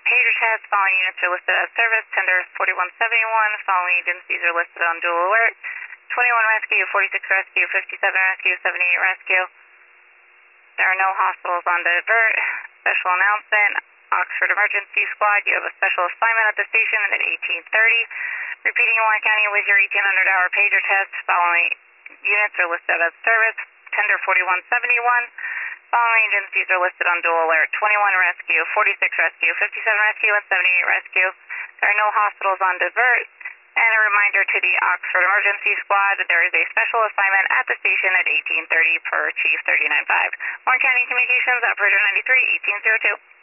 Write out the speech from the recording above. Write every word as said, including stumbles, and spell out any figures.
pager test. Following units are listed as service. Tender forty-one seventy-one. Following agencies are listed on dual alert. twenty-one rescue, forty-six rescue, fifty-seven rescue, seventy-eight rescue. There are no hospitals on divert. Special announcement. Oxford Emergency Squad, you have a special assignment at the station at eighteen thirty. Repeating Warren County with your eighteen hundred hour pager test. Following units are listed as service. Tender forty-one seventy-one. Following agencies are listed on dual alert. twenty-one rescue, forty-six rescue, fifty-seven rescue, and seventy-eight rescue. There are no hospitals on divert. And a reminder to the Oxford Emergency Squad that there is a special assignment at the station at eighteen thirty per Chief thirty-nine five. Warren County Communications, Operator ninety-three, eighteen oh two.